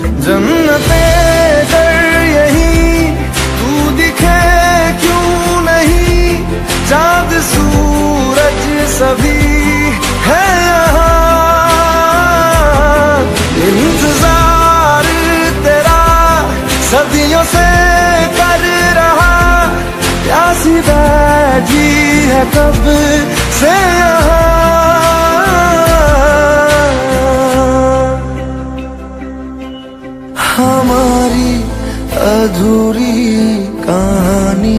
जन्नतें कर यही तू दिखे क्यों नहीं, चांद सूरज सभी है यहाँ। इंतजार तेरा सदियों से कर रहा, प्यासी बैठी है कब से यहाँ।